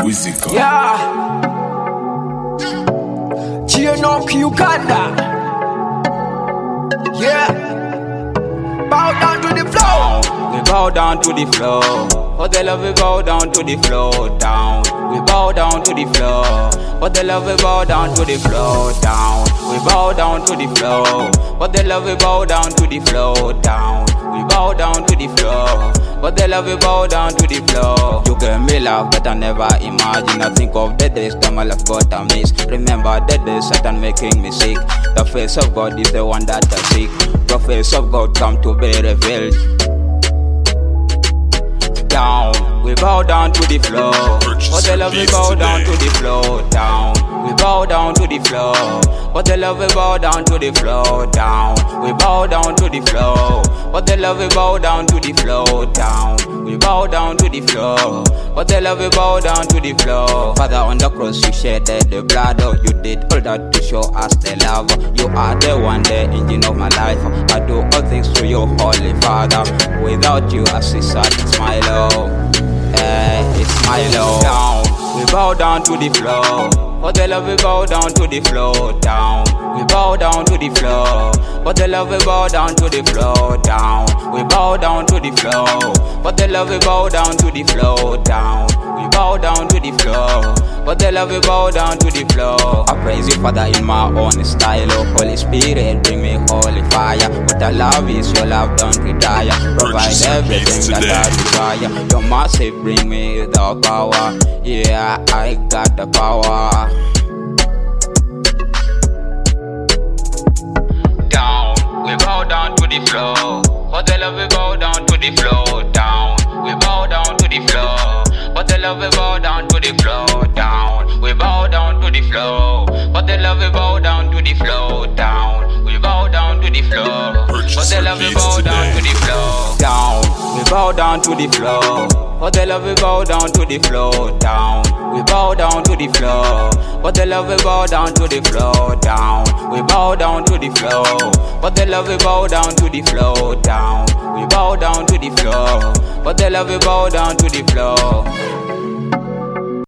Wizika. Yeah. G-Knock Uganda. Yeah. Bow down to the floor. We bow down to the floor. For the love we bow down to the floor. Down. We bow down to the floor. For the love we bow down to the floor. Down. We bow down to the floor. For the love we bow down to the floor. Down. We bow down to the floor. For the love we bow down to the floor. You gave me love but I never imagine. I think of the days that my love got a miss. Remember the days Satan making me sick. The face of God is the one that I seek. Prophets of God come to be revealed. Down, we bow down to the floor. For the love we bow down to the floor. Down, we bow down to the floor. For the love we bow down to the floor. Down, we bow down to the floor. For the love we bow down to the floor. Down, we bow down to the floor. For the love we bow down to the floor. Father, on the cross you shed the blood. Oh, you did all that to show us the love. You are the one, the engine of my life. I do all things through your Holy Father. Without you I see sad, it's my love. It's my love. Down, we bow down to the floor. For the love we bow down to the floor. Down, we bow down to the floor. For the love we bow down to the floor. Down, we bow down to the floor. For the love we bow down to the floor. Down, we bow down to the floor. For the love we bow down to the floor. I praise you, Father, in my own style. Oh, Holy Spirit, bring me holy fire. What I love is your love, don't retire. Provide everything that I desire. Your mercy bring me the power. Yeah, I got the power. Down, we bow down to the floor. For the love we bow down to the floor. Down, we bow down to the floor. For the love we bow down to the floor. Down, we bow down to the floor. For the love we bow down to the floor. Down, we bow down to the floor. For the love we bow down to the floor. Down, we bow down to the floor. For the love we bow down to the floor. Down, we bow down to the floor. For the love we bow down to the floor. Down, we bow down to the floor. For the love we bow down to the floor. Down, we bow down to the floor. For the love we bow down to the floor.